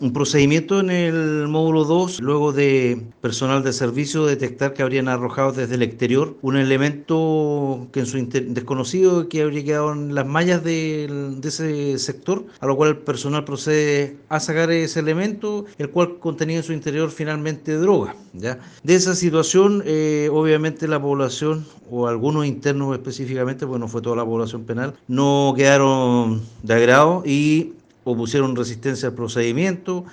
Un procedimiento en el módulo 2, luego de personal de servicio detectar que habrían arrojado desde el exterior un elemento que en su desconocido que habría quedado en las mallas de ese sector, a lo cual el personal procede a sacar ese elemento, el cual contenía en su interior finalmente droga. ¿Ya? De esa situación, obviamente la población o algunos internos específicamente, porque no fue toda la población penal, no quedaron de agrado y opusieron resistencia al procedimiento,